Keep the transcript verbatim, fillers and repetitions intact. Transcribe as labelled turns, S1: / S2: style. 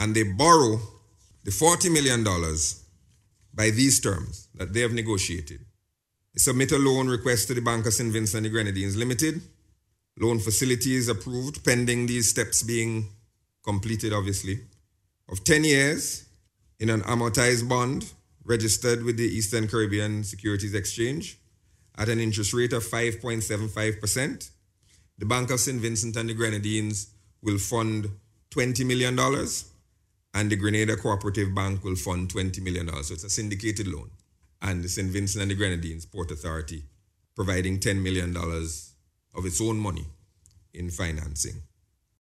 S1: and they borrow the forty million dollars by these terms that they have negotiated. They submit a loan request to the Bank of Saint Vincent and the Grenadines Limited. Loan facility is approved, pending these steps being completed, obviously, of ten years in an amortized bond registered with the Eastern Caribbean Securities Exchange at an interest rate of five point seven five percent. The Bank of Saint Vincent and the Grenadines will fund twenty million dollars and the Grenada Cooperative Bank will fund twenty million dollars. So it's a syndicated loan. And the Saint Vincent and the Grenadines Port Authority providing ten million dollars of its own money in financing.